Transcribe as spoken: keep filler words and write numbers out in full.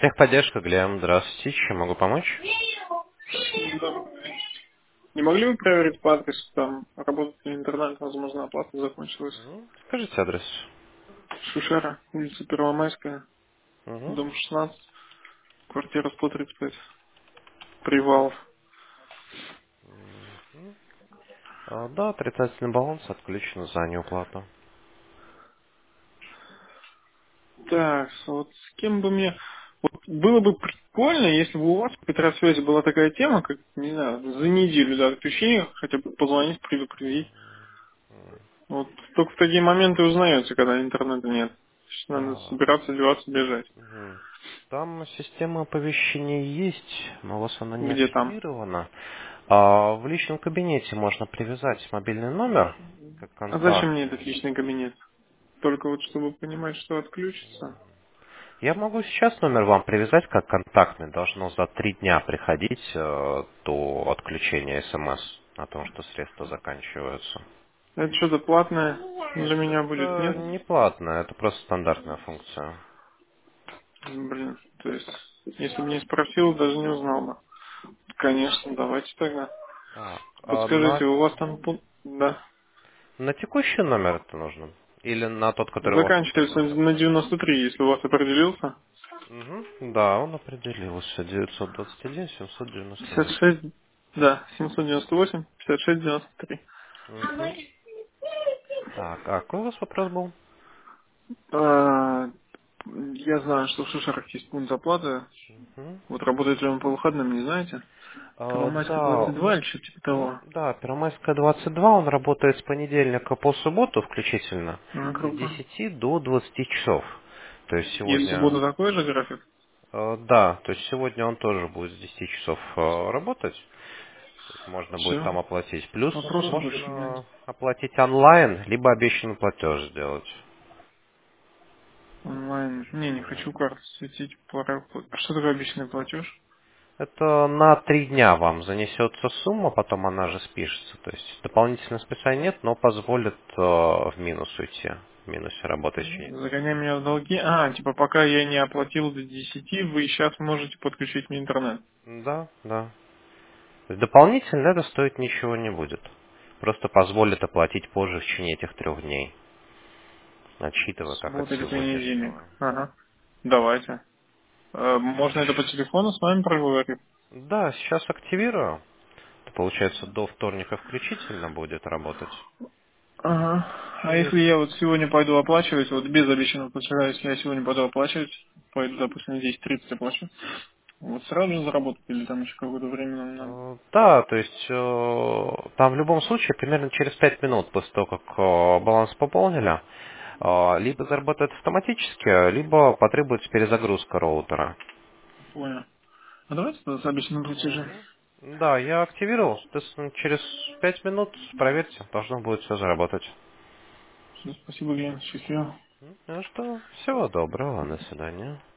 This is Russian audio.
Техподдержка, Глеб, здравствуйте, чем могу помочь? Да. Не могли бы проверить по адресу, там работает ли интернет, возможно, оплата закончилась. Мгм. Скажите адрес. Шушера, улица Первомайская, Мгм. дом шестнадцать, квартира сто тридцать пять, Привалов. А, да, отрицательный баланс отключен за неуплату. Так, вот с кем бы мне... Вот было бы прикольно, если бы у вас в Петросвязи была такая тема, как, не знаю, за неделю до отключения хотя бы позвонить, предупредить. Вот только в такие моменты узнается, когда интернета нет. Сейчас надо А, собираться, одеваться, бежать. мгм. Там система оповещения есть, но у вас она не Где там? активирована. А, в личном кабинете можно привязать мобильный номер как А зачем мне этот контактный. личный кабинет? Только вот чтобы понимать, что отключится. Я могу сейчас номер вам привязать как контактный. Должно за три дня приходить э, до отключения смс о том, что средства заканчиваются. Это что-то платное для меня будет, Это нет? не платно, это просто стандартная функция. Блин, то есть, если бы не спросил, даже не узнал бы. Конечно, давайте тогда. Так, а Подскажите, на, у вас там... пун- Да. на текущий номер это нужно? Или на тот, который у вас Заканчивается указан? на девяносто три, если у вас определился. Угу. Да, он определился. девятьсот двадцать один семьсот девяносто пятьдесят восемь. шесть, да, семьсот девяносто восемь, пятьдесят шесть, девяносто три. Угу. Так, а какой у вас вопрос был? А, я знаю, что в Шушарах есть пункт оплаты. Угу. Вот работает ли он по выходным, не знаете? А, Первомайская да, двадцать два или что-то типа м, того. да, Первомайская двадцать два, он работает с понедельника по субботу включительно А, с круто. десяти до двадцати часов. То есть И в сегодня, субботу такой же график? э, да, то есть сегодня он тоже будет с десяти часов э, работать. То есть можно будет Все. там оплатить. Плюс Вопросов больше нет. можно оплатить онлайн, либо обещанный платеж сделать. Онлайн. Не, не Да. хочу карту светить. Пора- А что такое обещанный платеж? Это на три дня вам занесется сумма, потом она же спишется. То есть дополнительного списания нет, но позволит э, в минус уйти. В минусе работать в течение трех Загоняй дней. меня в долги. А, типа пока я не оплатил до десяти, вы сейчас можете подключить мне интернет. Да, да. То есть дополнительно это стоить ничего не будет. Просто позволит оплатить позже в течение этих трех дней, отсчитывая как от Суббота или понедельник. сегодняшнего. Ага. Давайте. Э, Можно это по телефону с вами проговорить? Да, сейчас активирую. Это, получается, до вторника включительно будет работать. Ага. А Через... если я вот сегодня пойду оплачивать, вот без обещанного платежа, если я сегодня пойду оплачивать, пойду, допустим, в десять тридцать оплачу, вот сразу же заработать или там еще какое-то время нам надо? э, Да, то есть э, там в любом случае примерно через пять минут после того, как э, баланс пополнили, э, либо заработает автоматически, либо потребуется перезагрузка роутера. Понял. А давайте тогда с обещанным платежем. Мгм. Да, я активировал. Соответственно, через пять минут проверьте, должно будет все заработать. Всё, спасибо, Глен, счастливо. Ну что, всего доброго, до свидания.